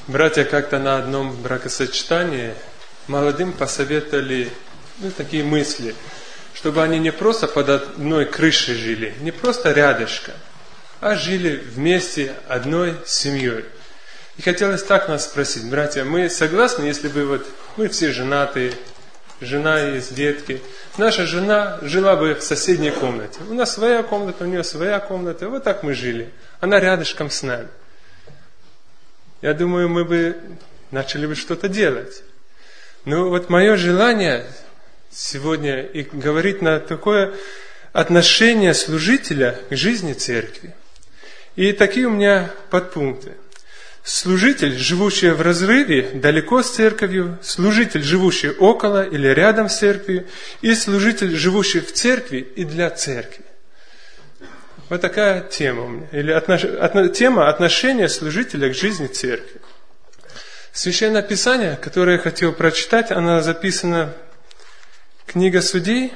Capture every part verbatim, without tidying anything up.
Братья как-то на одном бракосочетании молодым посоветовали ну, такие мысли, чтобы они не просто под одной крышей жили, не просто рядышком, а жили вместе одной семьей. И хотелось так нас спросить: братья, мы согласны, если бы вот мы все женатые, жена есть, детки, наша жена жила бы в соседней комнате. У нас своя комната, у нее своя комната, вот так мы жили. Она рядышком с нами. Я думаю, мы бы начали бы что-то делать. Но вот мое желание сегодня и говорить на такое отношение служителя к жизни церкви. И такие у меня подпункты. Служитель, живущий в разрыве, далеко с церковью, служитель, живущий около или рядом с церковью, и служитель, живущий в церкви и для церкви. Вот такая тема у меня. Или отнош... отно... тема отношения служителя к жизни церкви. Священное Писание, которое я хотел прочитать, оно записано в Книге Судей,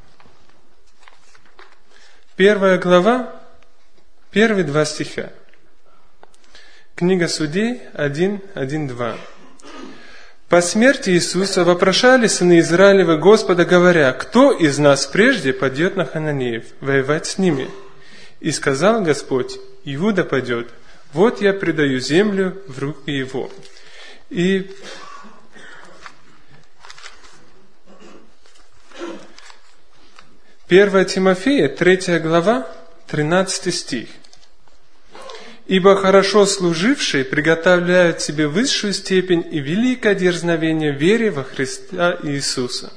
первая глава, первые два стиха. Книга Судей один, один, два. «По смерти Иисуса вопрошали сыны Израилевы Господа, говоря: кто из нас прежде пойдет на хананеев воевать с ними? И сказал Господь: Иуда пойдет, вот я предаю землю в руки его». И первое Тимофея, третья глава, тринадцатый стих. «Ибо хорошо служившие приготовляют себе высшую степень и великое дерзновение в вере во Христа Иисуса».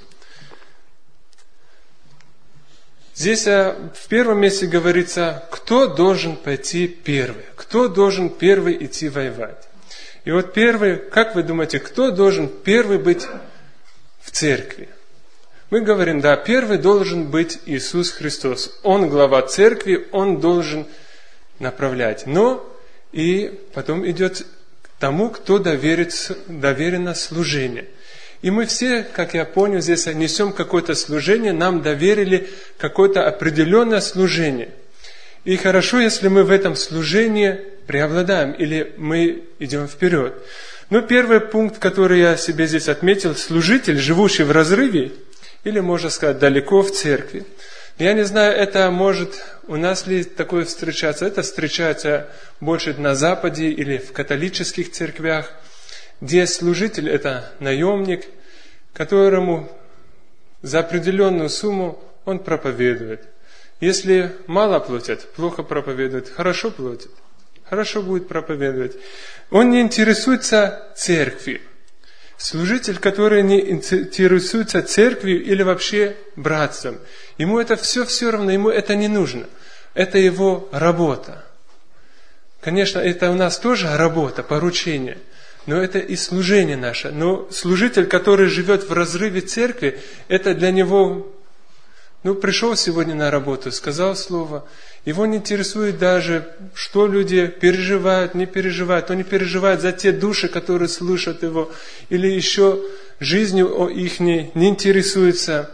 Здесь в первом месте говорится, кто должен пойти первый, кто должен первый идти воевать. И вот первый, как вы думаете, кто должен первый быть в церкви? Мы говорим, да, первый должен быть Иисус Христос. Он глава церкви, Он должен направлять. Но и потом идет к тому, кто доверит, доверено служение. И мы все, как я понял, здесь несем какое-то служение, нам доверили какое-то определенное служение. И хорошо, если мы в этом служении преобладаем, или мы идем вперед. Но первый пункт, который я себе здесь отметил, служитель, живущий в разрыве, или, можно сказать, далеко в церкви. Я не знаю, это может у нас ли такое встречаться. Это встречается больше на Западе или в католических церквях, где служитель – это наемник, которому за определенную сумму он проповедует. Если мало платят, плохо проповедует, хорошо платят, хорошо будет проповедовать. Он не интересуется церковью. Служитель, который не интересуется церковью или вообще братством, ему это все все равно, ему это не нужно. Это его работа. Конечно, это у нас тоже работа, поручение, но это и служение наше. Но служитель, который живет в разрыве церкви, это для него, ну, пришел сегодня на работу, сказал слово, его не интересует даже, что люди переживают, не переживают. Он не переживает за те души, которые слушают его, или еще жизнью их не, не интересуется.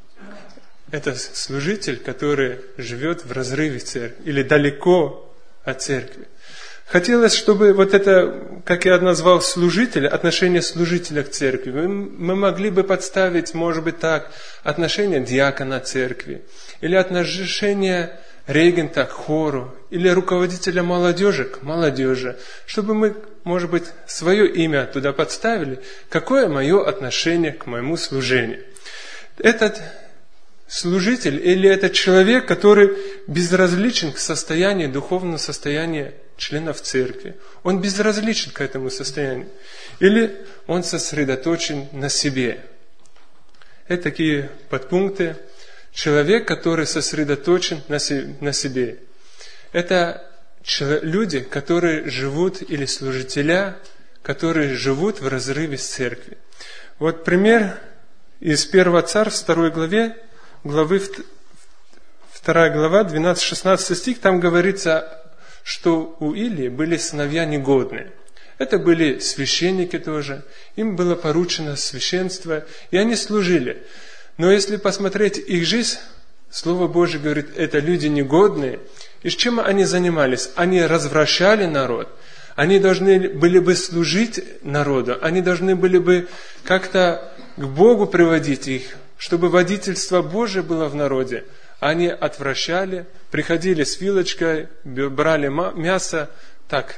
Это служитель, который живет в разрыве церкви, или далеко от церкви. Хотелось, чтобы вот это, как я назвал, служителя, отношение служителя к церкви, мы могли бы подставить, может быть так, отношение диакона церкви, или отношение регента к хору, или руководителя молодежи к молодежи, чтобы мы, может быть, свое имя туда подставили, какое мое отношение к моему служению. Этот служитель или этот человек, который безразличен к состоянию, духовному состоянию членов церкви. Он безразличен к этому состоянию. Или он сосредоточен на себе. Это такие подпункты. Человек, который сосредоточен на себе. Это люди, которые живут, или служителя, которые живут в разрыве с церкви. Вот пример из первого Царств, второй главе, главы вторая глава, двенадцатый-шестнадцатый стих, там говорится, что у Илии были сыновья негодные. Это были священники тоже, им было поручено священство, и они служили. Но если посмотреть их жизнь, Слово Божье говорит, это люди негодные. И с чем они занимались? Они развращали народ, Они должны были бы служить народу, они должны были бы как-то к Богу приводить их, чтобы водительство Божие было в народе. Они отвращали, приходили с вилочкой, брали мясо, так,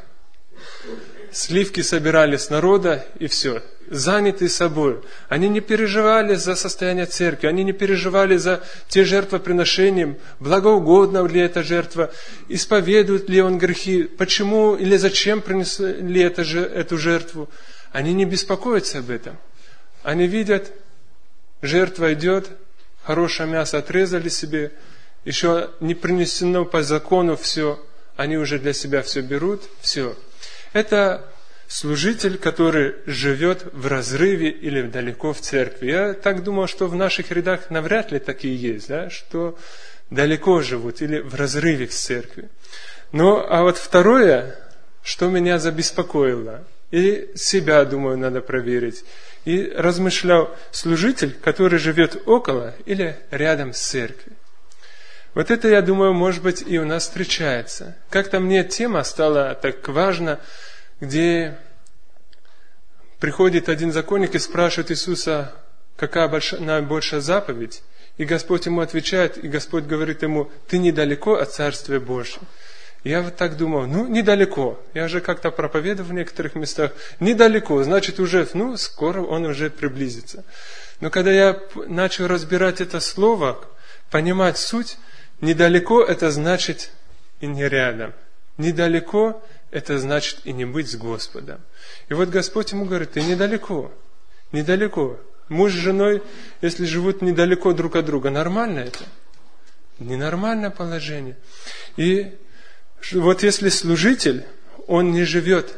сливки собирали с народа и все. Заняты собой. Они не переживали за состояние церкви, они не переживали за те жертвоприношения, благоугодна ли эта жертва, исповедует ли он грехи, почему или зачем принесли это, эту жертву. Они не беспокоятся об этом. Они видят, жертва идет, хорошее мясо отрезали себе, еще не принесено по закону все, они уже для себя все берут, все. Это служитель, который живет в разрыве или далеко в церкви. Я так думал, что в наших рядах навряд ли такие есть, да, что далеко живут или в разрыве с церкви. Ну, а вот второе, что меня забеспокоило, и себя, думаю, надо проверить, и размышлял, служитель, который живет около или рядом с церковью. Вот это, я думаю, может быть, и у нас встречается. Как-то мне тема стала так важна, где приходит один законник и спрашивает Иисуса, какая большая, наибольшая заповедь, и Господь ему отвечает, и Господь говорит ему, ты недалеко от Царствия Божьего. Я вот так думал, ну, недалеко. Я же как-то проповедовал в некоторых местах. Недалеко, значит, уже, ну, скоро он уже приблизится. Но когда я начал разбирать это слово, понимать суть, недалеко это значит и не рядом. Недалеко это значит и не быть с Господом. И вот Господь ему говорит, ты недалеко, недалеко. Муж с женой, если живут недалеко друг от друга, нормально это? Ненормальное положение. И вот если служитель, он не живет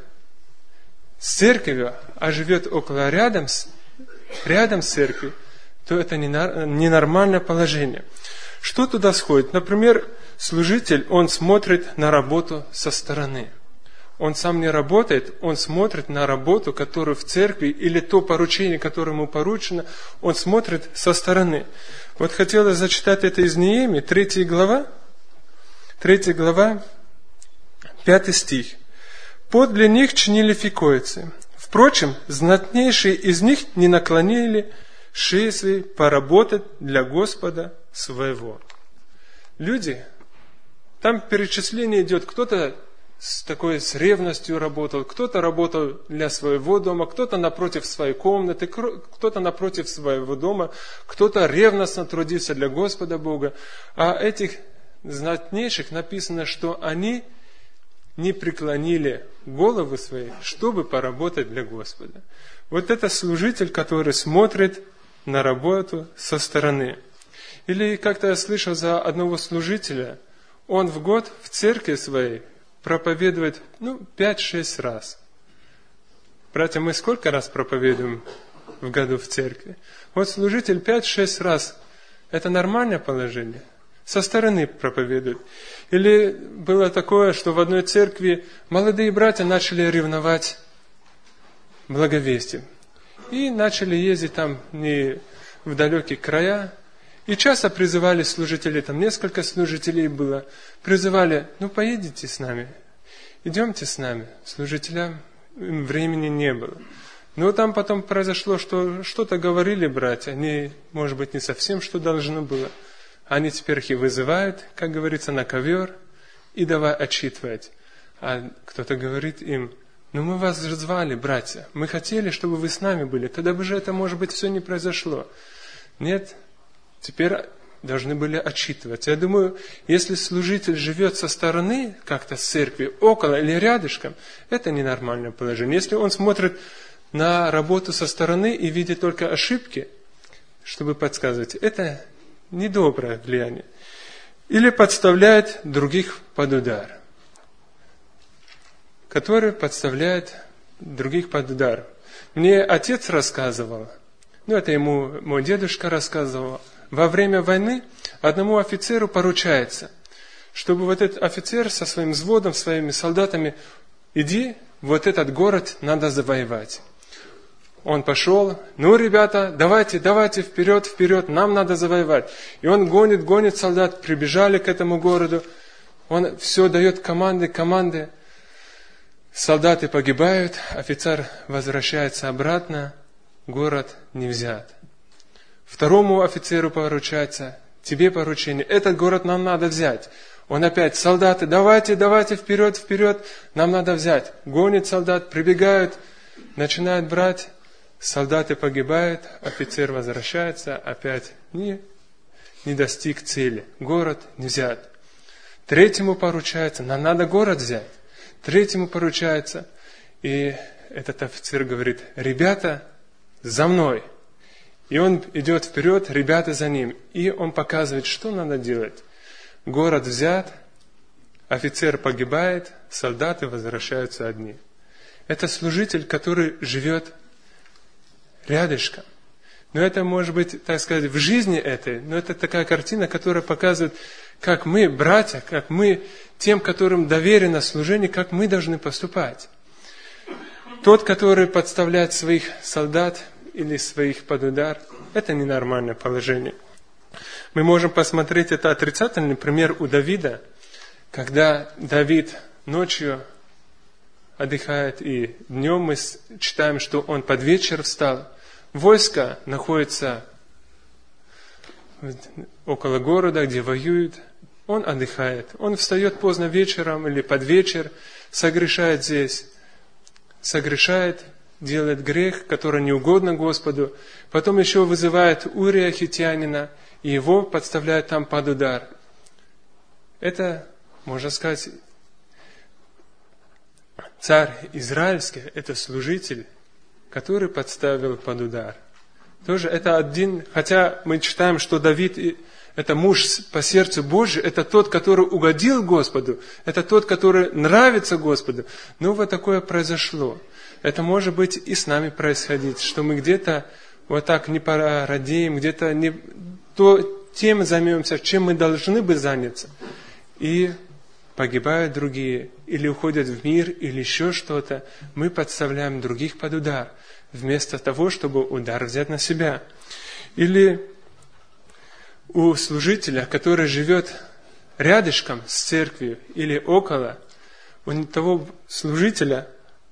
с церковью, а живет около рядом с, рядом с церковью, то это ненормальное положение. Что туда сходит? Например, служитель, он смотрит на работу со стороны. Он сам не работает, он смотрит на работу, которую в церкви, или то поручение, которое ему поручено, он смотрит со стороны. Вот хотелось зачитать это из Неемии, третья глава, третья глава, пятый стих. «Подле них чинили фикойцы. Впрочем, знатнейшие из них не наклонили шеи свои поработать для Господа своего». Люди, там перечисление идет, кто-то с такой с ревностью работал, кто-то работал для своего дома, кто-то напротив своей комнаты, кто-то напротив своего дома, кто-то ревностно трудился для Господа Бога. А этих знатнейших написано, что они не преклонили головы свои, чтобы поработать для Господа. Вот это служитель, который смотрит на работу со стороны. Или как-то я слышал за одного служителя, он в год в церкви своей проповедует, ну, пять-шесть раз. Братья, мы сколько раз проповедуем в году в церкви? Вот служитель пять-шесть раз. Это нормальное положение? Со стороны проповедует. Или было такое, что в одной церкви молодые братья начали ревновать благовестием. И начали ездить там не в далекие края. И часто призывали служителей, там несколько служителей было, призывали, ну поедете с нами, идемте с нами. Служителям времени не было. Но там потом произошло, что что-то говорили братья, они, может быть, не совсем, что должно было. Они теперь их и вызывают, как говорится, на ковер, и давай отчитывать. А кто-то говорит им, ну мы вас же звали, братья, мы хотели, чтобы вы с нами были, тогда бы же это, может быть, все не произошло. Нет, теперь должны были отчитывать. Я думаю, если служитель живет со стороны, как-то с церкви, около или рядышком, это ненормальное положение. Если он смотрит на работу со стороны и видит только ошибки, чтобы подсказывать, это недоброе влияние. Или подставляет других под удар. Который подставляет других под удар. Мне отец рассказывал, ну это ему мой дедушка рассказывал, во время войны одному офицеру поручается, чтобы вот этот офицер со своим взводом, своими солдатами, иди, вот этот город надо завоевать. Он пошел, ну, ребята, давайте, давайте, вперед, вперед, нам надо завоевать. И он гонит, гонит солдат, прибежали к этому городу. Он все дает команды, команды. солдаты погибают, офицер возвращается обратно, город не взят. Второму офицеру поручается, тебе поручение, этот город нам надо взять. Он опять, солдаты, давайте, давайте, вперед, вперед, нам надо взять. Гонит солдат, прибегают, начинают брать, солдаты погибают, офицер возвращается, опять не, не достиг цели, город не взят. Третьему поручается, нам надо город взять. Третьему поручается, и этот офицер говорит, ребята, за мной. И он идет вперед, ребята за ним. И он показывает, что надо делать. Город взят, офицер погибает, солдаты возвращаются одни. Это служитель, который живет рядышком. Но это может быть, так сказать, в жизни этой, но это такая картина, которая показывает, как мы, братья, как мы, тем, которым доверено служение, как мы должны поступать. Тот, который подставляет своих солдат или своих под удар, это ненормальное положение. Мы можем посмотреть это отрицательный пример у Давида, когда Давид ночью отдыхает, и днем мы читаем, что он под вечер встал. Войско находится около города, где воюют. Он отдыхает. Он встает поздно вечером или под вечер, согрешает здесь, согрешает, делает грех, который не угодно Господу. Потом еще вызывает Урия хиттянина, и его подставляют там под удар. Это, можно сказать, царь израильский, это служитель, который подставил под удар. Тоже это один, хотя мы читаем, что Давид, это муж по сердцу Божию, это тот, который угодил Господу, это тот, который нравится Господу. Но вот такое произошло. Это может быть и с нами происходить, что мы где-то вот так не порадеем, где-то не то, тем займемся, чем мы должны бы заняться. И погибают другие, или уходят в мир, или еще что-то. Мы подставляем других под удар, вместо того, чтобы удар взять на себя. Или у служителя, который живет рядышком с церковью или около, у того служителя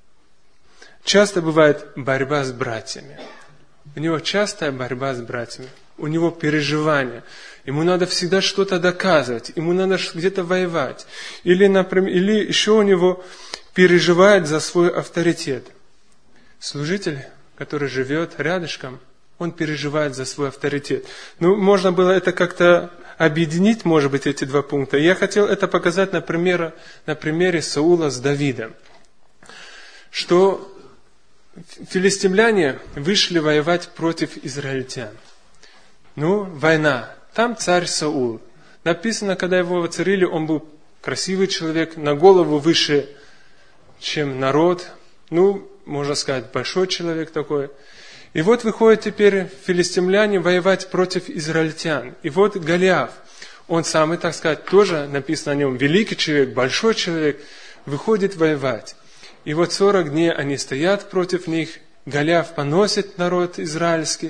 часто бывает борьба с братьями. У него частая борьба с братьями. У него переживания. Ему надо всегда что-то доказывать. Ему надо где-то воевать. Или, например, или еще у него переживает за свой авторитет. Служитель, который живет рядышком, он переживает за свой авторитет. Ну, можно было это как-то объединить, может быть, эти два пункта. Я хотел это показать на примере, на примере Саула с Давидом. Что филистимляне вышли воевать против израильтян. Ну, война. Там царь Саул. Написано, когда его воцарили, он был красивый человек, на голову выше, чем народ. Ну, можно сказать, большой человек такой. И вот выходят теперь филистимляне воевать против израильтян. И вот Голиаф, он самый, так сказать, тоже написано о нем, великий человек, большой человек, выходит воевать. И вот сорок дней они стоят против них, Голиаф поносит народ израильский,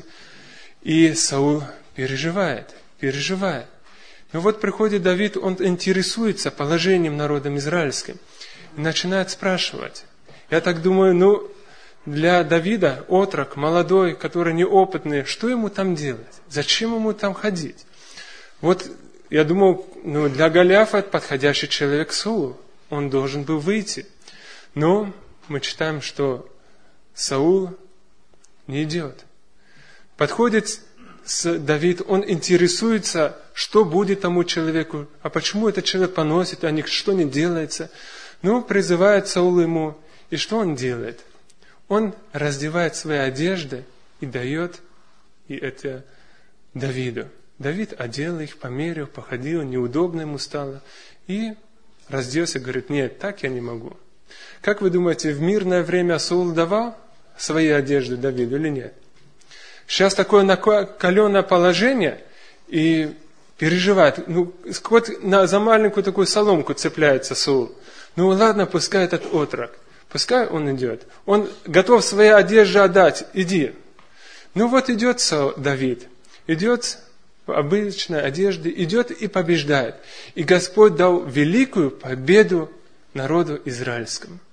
и Саул переживает, переживает. Но вот приходит Давид, он интересуется положением народом израильским, и начинает спрашивать. Я так думаю, ну, для Давида, отрок, молодой, который неопытный, что ему там делать? Зачем ему там ходить? Вот, я думал, ну, для Голиафа подходящий человек Саул. Он должен был выйти. Но мы читаем, что Саул не идет. Подходит Давид, он интересуется, что будет тому человеку, а почему этот человек поносит, а не, что не делается. Ну, призывает Саул ему, и что он делает? Он раздевает свои одежды и дает и это Давиду. Давид одел их, померил, походил, неудобно ему стало. И разделся, говорит, нет, так я не могу. Как вы думаете, в мирное время Саул давал свои одежды Давиду или нет? Сейчас такое накаленное положение и переживает. Ну, вот за маленькую такую соломку цепляется Саул. Ну ладно, пускай этот отрок. Пускай он идет. Он готов свои одежды отдать. Иди. Ну вот идет Давид. Идет в обычной одежде. Идет и побеждает. И Господь дал великую победу народу израильскому.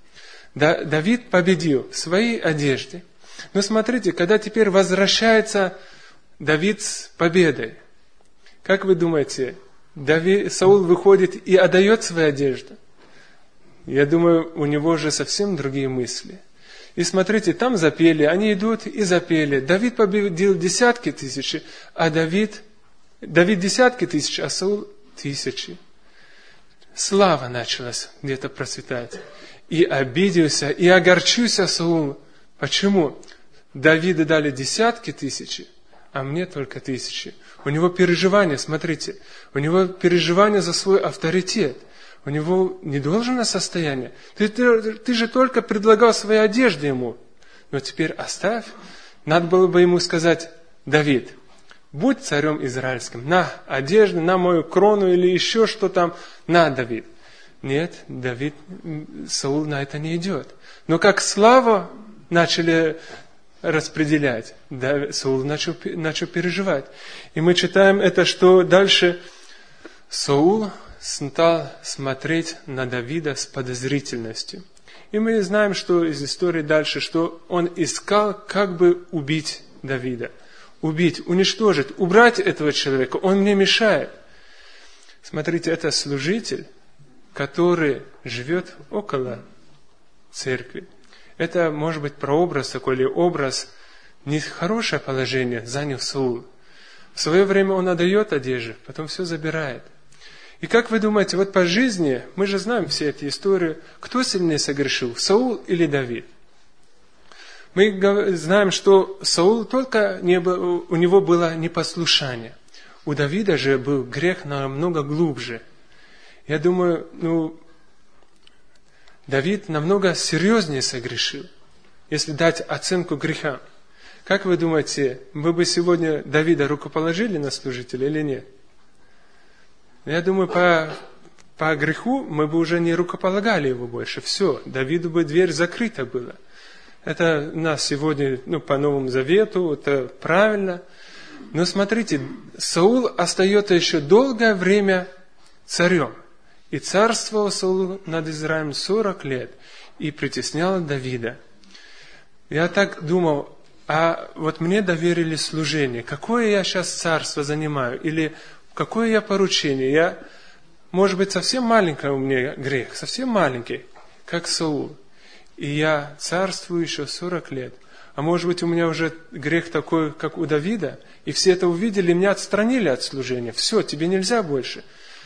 Давид победил в своей одежде. Но смотрите, когда теперь возвращается Давид с победой, как вы думаете, Давид, Саул выходит и отдает свою одежду? Я думаю, у него же совсем другие мысли. И смотрите, там запели, они идут и запели. Давид победил десятки тысяч, а Давид, Давид десятки тысяч, а Саул тысячи. Слава началась где-то процветать. И обиделся, и огорчился Саул. Почему? Давиду дали десятки тысяч, а мне только тысячи. У него переживания, смотрите, у него переживания за свой авторитет. У него недолжное состояние. Ты, ты, ты же только предлагал свои одежды ему. Но теперь оставь. Надо было бы ему сказать: Давид, будь царем израильским. На одежду, на мою крону или еще что там. На, Давид. Нет, Давид, Саул на это не идет. Но как славу начали распределять, да, Саул начал, начал переживать. И мы читаем это, что дальше Саул стал смотреть на Давида с подозрительностью. И мы знаем, что из истории дальше, что он искал, как бы убить Давида. Убить, уничтожить, убрать этого человека. Он мне мешает. Смотрите, это служитель, который живет около церкви. Это может быть прообраз такой, или образ, нехорошее положение занял Саул. В свое время он отдает одежду, потом все забирает. И как вы думаете, вот по жизни, мы же знаем все эти истории, кто сильнее согрешил, Саул или Давид? Мы знаем, что Саул только не был, у него было непослушание. У Давида же был грех намного глубже. Я думаю, ну, Давид намного серьезнее согрешил, если дать оценку греха. Как вы думаете, мы бы сегодня Давида рукоположили на служителя или нет? Я думаю, по, по греху мы бы уже не рукополагали его больше. Все, Давиду бы дверь закрыта была. Это у нас сегодня, ну, по Новому Завету, это правильно. Но смотрите, Саул остается еще долгое время царем. И царствовал Саул над Израилем сорок лет. И притеснял Давида. Я так думал, а вот мне доверили служение. Какое я сейчас царство занимаю? Или какое я поручение? Я, может быть, совсем маленький у меня грех. Совсем маленький, как Саул. И я царствую еще сорок лет. А может быть, у меня уже грех такой, как у Давида. И все это увидели, меня отстранили от служения. Все, тебе нельзя больше.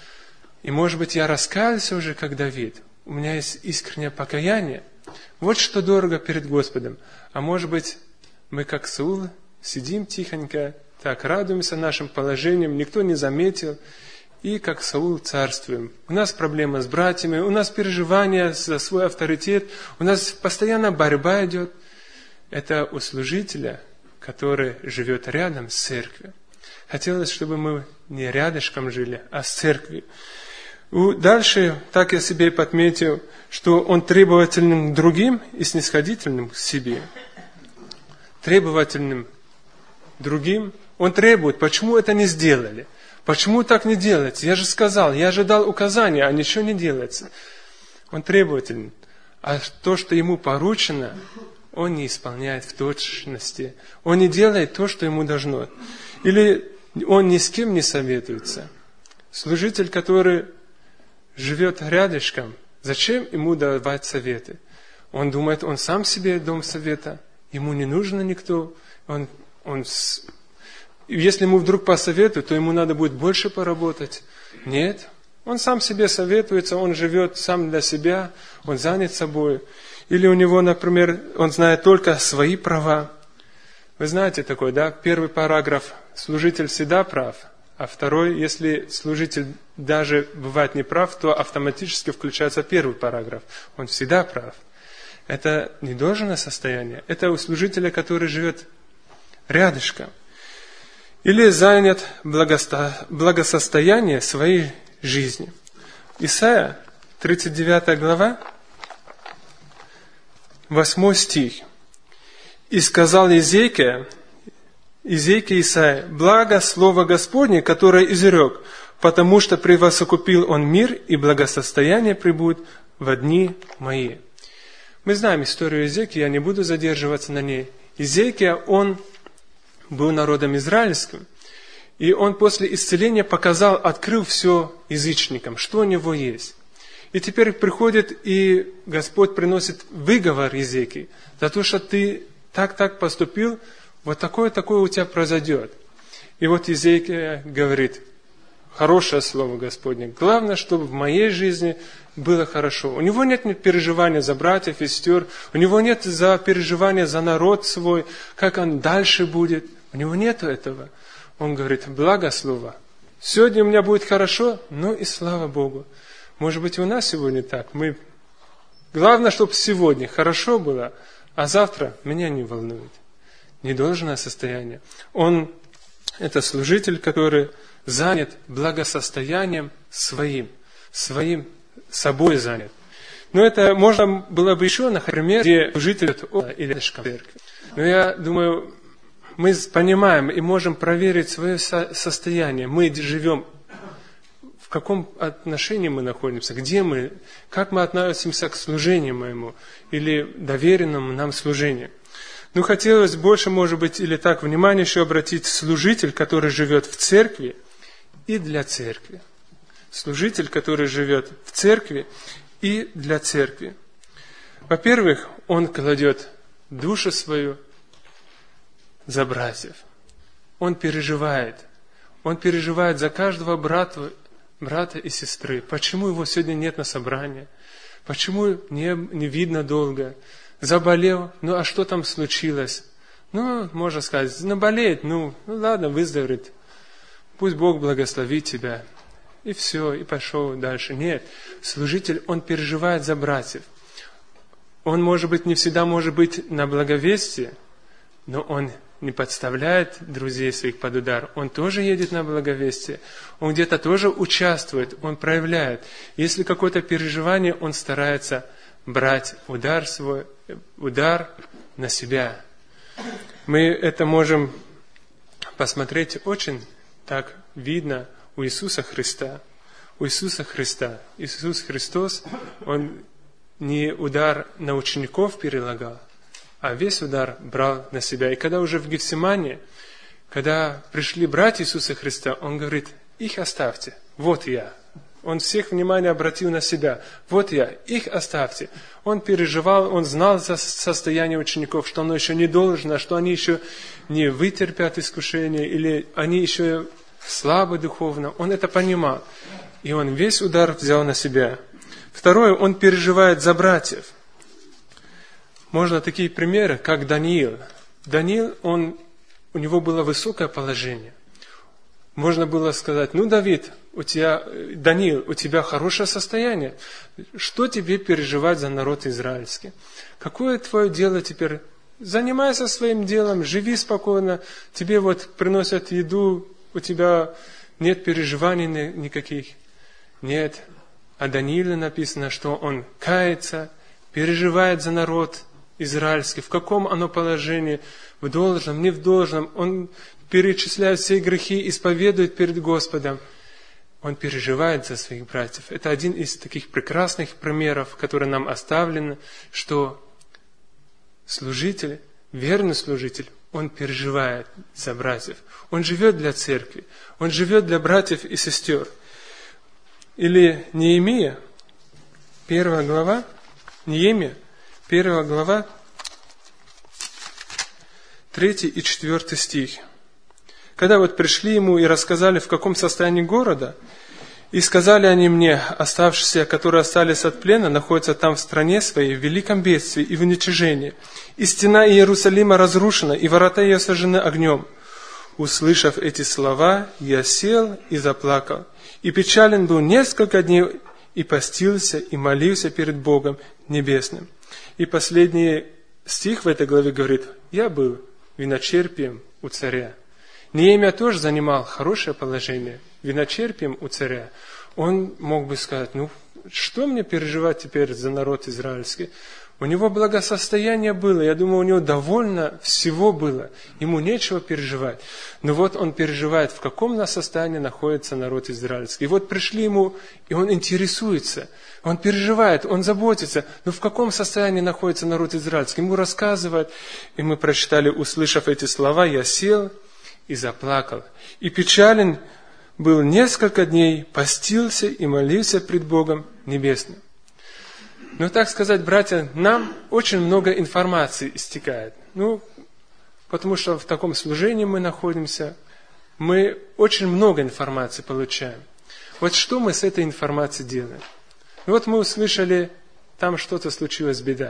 И может быть, я раскаялся уже, как Давид. У меня есть искреннее покаяние. Вот что дорого перед Господом. А может быть, мы, как Саул, сидим тихонько, так радуемся нашим положением, никто не заметил. И, как Саул, царствуем. У нас проблема с братьями, у нас переживания за свой авторитет, у нас постоянно борьба идет. Это у служителя, который живет рядом с церковью. Хотелось, чтобы мы не рядышком жили, а с церковью. Дальше, так я себе подметил, что он требовательным к другим и снисходительным к себе. Требовательным другим. Он требует, почему это не сделали? Почему так не делается? Я же сказал, я же дал указания, а ничего не делается. Он требовательный. А то, что ему поручено, он не исполняет в точности. Он не делает то, что ему должно. Или он ни с кем не советуется. Служитель, который живет рядышком, зачем ему давать советы? Он думает, он сам себе дом совета, ему не нужно никто. Он, он, если ему вдруг посоветуют, то ему надо будет больше поработать. Нет, он сам себе советуется, он живет сам для себя, он занят собой. Или у него, например, он знает только свои права. Вы знаете такой, да? Первый параграф, служитель всегда прав. А второй, если служитель даже бывает неправ, то автоматически включается первый параграф. Он всегда прав. Это недолжное состояние. Это у служителя, который живет рядышком. Или занят благосто... благосостояние своей жизни. Исайя, тридцать девятая глава, восьмой стих. «И сказал Иезекия, Иезекия Исаия, благо слово Господне, которое изрек, потому что превосокупил он мир, и благосостояние прибудет во дни мои». Мы знаем историю Иезекии, я не буду задерживаться на ней. Иезекия, он был народом израильским, и он после исцеления показал, открыл все язычникам, что у него есть. И теперь приходит, и Господь приносит выговор Иезекии за то, что ты так-так поступил, вот такое-такое у тебя произойдет. И вот Иезекия говорит, хорошее слово Господне, главное, чтобы в моей жизни было хорошо. У него нет переживания за братьев и сестер, у него нет за переживания за народ свой, как он дальше будет. У него нет этого. Он говорит, благо слово. Сегодня у меня будет хорошо, ну и слава Богу. Может быть, и у нас сегодня так. Мы... Главное, чтобы сегодня хорошо было, а завтра меня не волнует. Недолжное состояние. Он, это служитель, который занят благосостоянием своим, своим собой занят. Но это можно было бы еще, например, где служитель или церкви. Но я думаю, мы понимаем и можем проверить свое состояние. Мы живем, в каком отношении мы находимся, где мы, как мы относимся к служению моему или доверенному нам служению. Ну, хотелось больше, может быть, или так, внимание еще обратить служитель, который живет в церкви и для церкви. Служитель, который живет в церкви и для церкви. Во-первых, он кладет душу свою за братьев. Он переживает. Он переживает за каждого брата, брата и сестры. Почему его сегодня нет на собрании? Почему не, не видно долго? Заболел? Ну, а что там случилось? Ну, можно сказать, наболеет, ну, ну ладно, выздоровеет. Пусть Бог благословит тебя. И все, и пошел дальше. Нет, служитель, он переживает за братьев. Он, может быть, не всегда может быть на благовестии, но он не подставляет друзей своих под удар. Он тоже едет на благовестие. Он где-то тоже участвует, он проявляет. Если какое-то переживание, он старается брать удар свой, удар на себя. Мы это можем посмотреть очень так видно у Иисуса Христа. У Иисуса Христа. Иисус Христос, Он не удар на учеников перелагал, а весь удар брал на себя. И когда уже в Гефсимане, когда пришли братья Иисуса Христа, Он говорит, их оставьте, вот я. Он всех внимание обратил на себя. Вот я, их оставьте. Он переживал, он знал за состояние учеников, что оно еще не должно, что они еще не вытерпят искушение, или они еще слабы духовно. Он это понимал. И он весь удар взял на себя. Второе, он переживает за братьев. Можно такие примеры, как Даниил. Даниил, он, у него было высокое положение. Можно было сказать, ну, Давид, у тебя, Даниил, у тебя хорошее состояние. Что тебе переживать за народ израильский? Какое твое дело теперь? Занимайся своим делом, живи спокойно. Тебе вот приносят еду, у тебя нет переживаний никаких. Нет. О Данииле написано, что он кается, переживает за народ израильский. В каком оно положении? В должном, не в должном. Он перечисляет все грехи, исповедует перед Господом. Он переживает за своих братьев. Это один из таких прекрасных примеров, который нам оставлен, что служитель, верный служитель, он переживает за братьев. Он живет для церкви. Он живет для братьев и сестер. Или Неемия, первая глава, Неемия, первая глава, третий и четвертый стих. Когда вот пришли ему и рассказали, в каком состоянии города, и сказали они мне, оставшиеся, которые остались от плена, находятся там в стране своей, в великом бедствии и в уничижении. И стена Иерусалима разрушена, и ворота ее сожжены огнем. Услышав эти слова, я сел и заплакал. И печален был несколько дней, и постился, и молился перед Богом Небесным. И последний стих в этой главе говорит, я был виночерпием у царя. Неемия тоже занимал хорошее положение, виночерпием у царя. Он мог бы сказать, ну, что мне переживать теперь за народ израильский? У него благосостояние было, я думаю, у него довольно всего было. Ему нечего переживать. Но вот он переживает, в каком состоянии находится народ израильский. И вот пришли ему, и он интересуется, он переживает, он заботится. Но в каком состоянии находится народ израильский? Ему рассказывают, и мы прочитали, услышав эти слова, я сел и заплакал. И печален был несколько дней, постился и молился пред Богом Небесным. Ну, так сказать, братья, нам очень много информации истекает. Ну, потому что в таком служении мы находимся, мы очень много информации получаем. Вот что мы с этой информацией делаем? Ну, вот мы услышали, там что-то случилось, беда.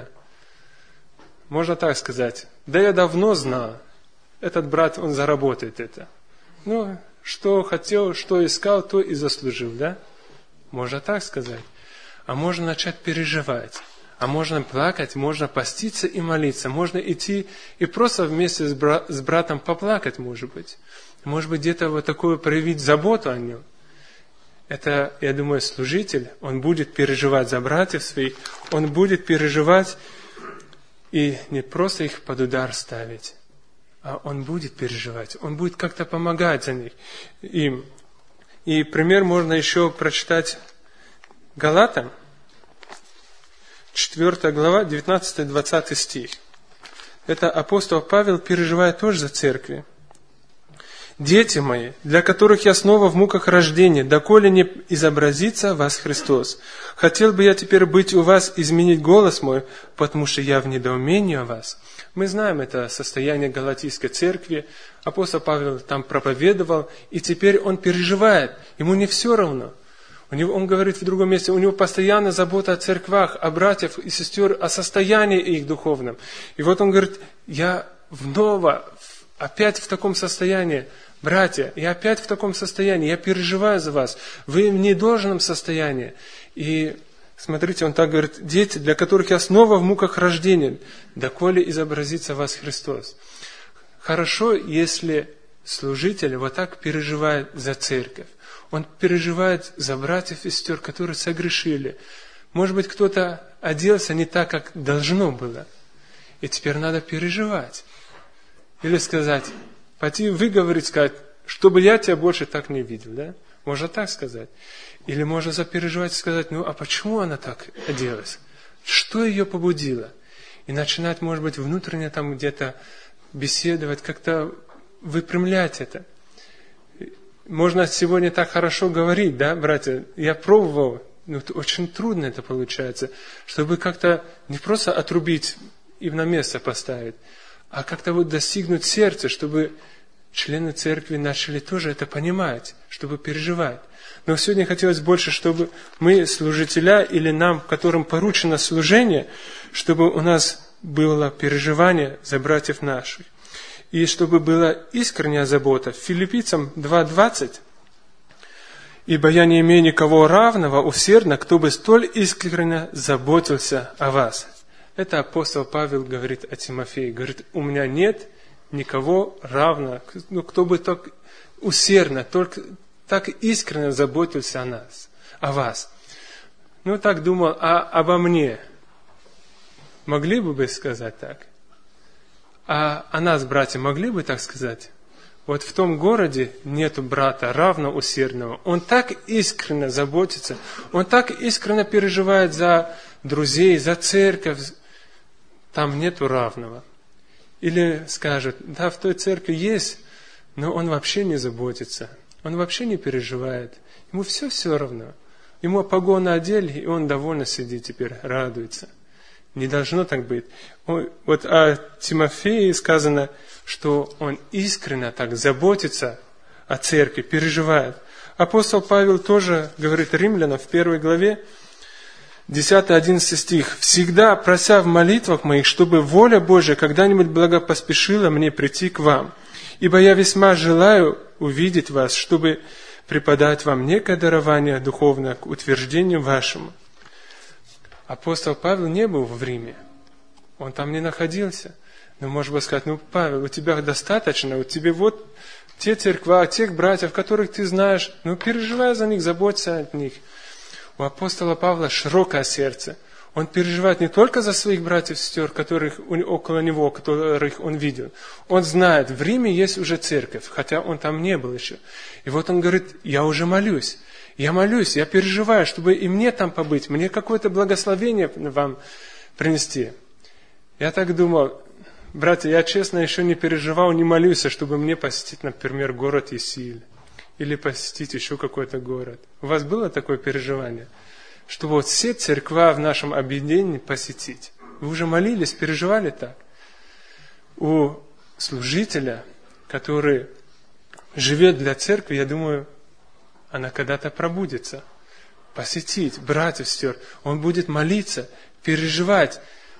Можно так сказать, да я давно знал, этот брат, он заработает это. Ну, что хотел, что искал, то и заслужил, да? Можно так сказать. А можно начать переживать, а можно плакать, можно поститься и молиться, можно идти и просто вместе с, бра- с братом поплакать, может быть. Может быть, где-то вот такое проявить заботу о нем. Это, я думаю, служитель, он будет переживать за братьев своих, он будет переживать и не просто их под удар ставить, а он будет переживать, он будет как-то помогать за них, им. И пример можно еще прочитать Галатам, четвёртая глава, девятнадцатый-двадцатый стих. Это апостол Павел переживает тоже за церкви. «Дети мои, для которых я снова в муках рождения, доколе не изобразится вас Христос. Хотел бы я теперь быть у вас, изменить голос мой, потому что я в недоумении о вас». Мы знаем это состояние Галатийской церкви. Апостол Павел там проповедовал, и теперь он переживает. Ему не все равно. У него, он говорит в другом месте, у него постоянно забота о церквах, о братьях и сестер, о состоянии их духовном. И вот он говорит, я вновь, опять в таком состоянии, братья, я опять в таком состоянии, я переживаю за вас, вы в недолжном состоянии. И смотрите, он так говорит, дети, для которых я снова в муках рождения, доколе изобразится вас Христос. Хорошо, если служитель вот так переживает за церковь. Он переживает за братьев и сестер, которые согрешили. Может быть, кто-то оделся не так, как должно было. И теперь надо переживать. Или сказать, пойти выговорить, сказать, чтобы я тебя больше так не видел. Да? Можно так сказать. Или можно запереживать и сказать, ну а почему она так оделась? Что ее побудило? И начинать, может быть, внутренне там где-то беседовать, как-то выпрямлять это. Можно сегодня так хорошо говорить, да, братья? Я пробовал, но очень трудно это получается, чтобы как-то не просто отрубить и на место поставить, а как-то вот достигнуть сердца, чтобы члены церкви начали тоже это понимать, чтобы переживать. Но сегодня хотелось больше, чтобы мы, служителя, или нам, которым поручено служение, чтобы у нас было переживание за братьев наших. И чтобы была искренняя забота. Филиппийцам два двадцать. «Ибо я не имею никого равного усердно, кто бы столь искренне заботился о вас». Это апостол Павел говорит о Тимофее. Говорит, у меня нет никого равного, ну, кто бы так усердно, только так искренне заботился о нас, о вас. Ну, так думал, а обо мне могли бы вы сказать так? А о нас, братья, могли бы так сказать? Вот в том городе нету брата равно усердного. Он так искренне заботится, он так искренне переживает за друзей, за церковь. Там нету равного. Или скажет, да, в той церкви есть, но он вообще не заботится. Он вообще не переживает. Ему все все равно. Ему погоны одели, и он довольно сидит теперь, радуется. Не должно так быть. Вот о Тимофее сказано, что он искренне так заботится о церкви, переживает. Апостол Павел тоже говорит римлянам в первой главе, десятый-одиннадцатый стих. «Всегда прося в молитвах моих, чтобы воля Божия когда-нибудь благопоспешила мне прийти к вам. Ибо я весьма желаю увидеть вас, чтобы преподать вам некое дарование духовное к утверждению вашему». Апостол Павел не был в Риме. Он там не находился. Но можно было сказать, ну, Павел, у тебя достаточно, у тебя вот те церква, тех братьев, которых ты знаешь, ну, переживай за них, заботься о них. У апостола Павла широкое сердце. Он переживает не только за своих братьев и сестер, которых около него, которых он видел. Он знает, в Риме есть уже церковь, хотя он там не был еще. И вот он говорит, я уже молюсь. Я молюсь, я переживаю, чтобы и мне там побыть, мне какое-то благословение вам принести. Я так думал, братья, я честно еще не переживал, не молюсь, чтобы мне посетить, например, город Исиль. Или посетить еще какой-то город. У вас было такое переживание? Что вот все церкви в нашем объединении посетить. Вы уже молились, переживали так? У служителя, который живет для церкви, я думаю, она когда-то пробудится. Посетить братьев, сестер. Он будет молиться, переживать,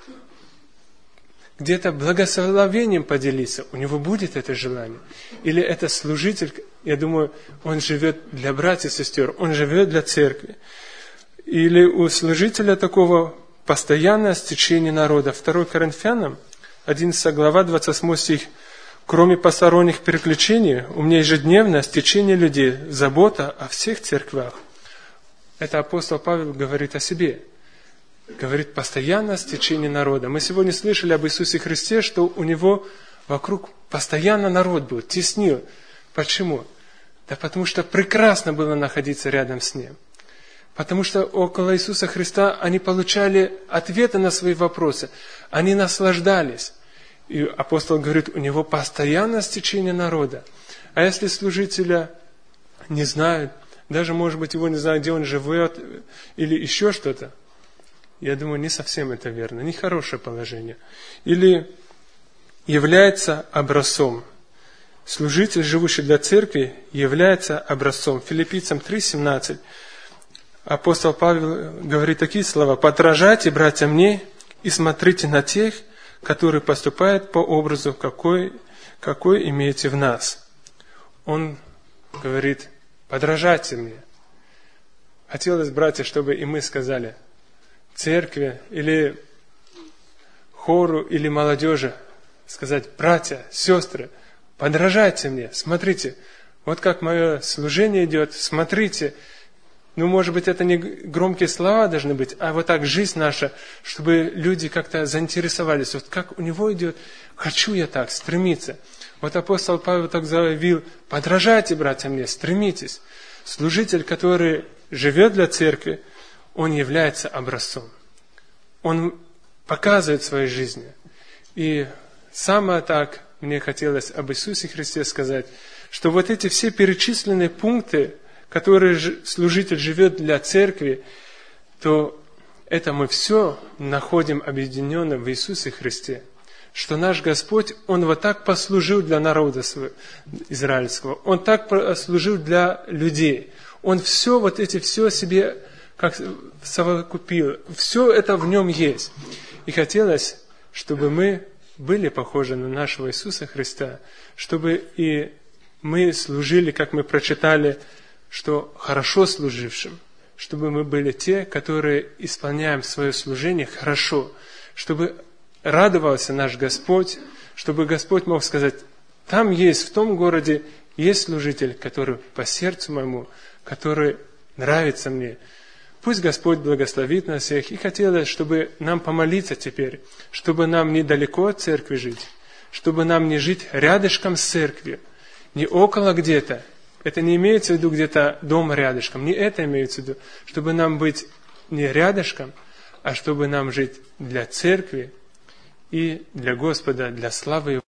где-то благословением поделиться. У него будет это желание. Или это служитель, я думаю, он живет для братьев и сестер, он живет для церкви. Или у служителя такого постоянное стечение народа. второе Коринфянам, одиннадцатая глава, двадцать восьмой стих. Кроме посторонних переключений, у меня ежедневное стечение людей, забота о всех церквях. Это апостол Павел говорит о себе. Говорит, постоянное стечение народа. Мы сегодня слышали об Иисусе Христе, что у него вокруг постоянно народ был, теснил. Почему? Да потому что прекрасно было находиться рядом с Ним. Потому что около Иисуса Христа они получали ответы на свои вопросы. Они наслаждались. И апостол говорит, у него постоянное стечение народа. А если служителя не знают, даже, может быть, его не знают, где он живет, или еще что-то, я думаю, не совсем это верно, нехорошее положение. Или является образцом. Служитель, живущий для церкви, является образцом. Филиппийцам три семнадцать. Апостол Павел говорит такие слова. «Подражайте, братья, мне, и смотрите на тех, которые поступают по образу, какой, какой имеете в нас». Он говорит, подражайте мне. Хотелось, братья, чтобы и мы сказали, церкви или хору или молодежи, сказать, братья, сестры, подражайте мне, смотрите, вот как мое служение идет, смотрите. Ну, может быть, это не громкие слова должны быть, а вот так жизнь наша, чтобы люди как-то заинтересовались. Вот как у него идет, хочу я так, стремиться. Вот апостол Павел так заявил, подражайте, братья, мне, стремитесь. Служитель, который живет для церкви, он является образцом. Он показывает в своей жизни. И самое так мне хотелось об Иисусе Христе сказать, что вот эти все перечисленные пункты, которые служитель живет для церкви, то это мы все находим объединенным в Иисусе Христе. Что наш Господь, Он вот так послужил для народа израильского, Он так послужил для людей. Он все, вот эти все себе как совокупил. Все это в Нем есть. И хотелось, чтобы мы были похожи на нашего Иисуса Христа, чтобы и мы служили, как мы прочитали, что хорошо служившим, чтобы мы были те, которые исполняем свое служение хорошо, чтобы радовался наш Господь, чтобы Господь мог сказать, там есть, в том городе есть служитель, который по сердцу моему, который нравится мне. Пусть Господь благословит нас всех. И хотелось, чтобы нам помолиться теперь, чтобы нам недалеко от церкви жить, чтобы нам не жить рядышком с церковью, не около где-то. Это не имеется в виду где-то дома рядышком, не это имеется в виду, чтобы нам быть не рядышком, а чтобы нам жить для церкви и для Господа, для славы Его.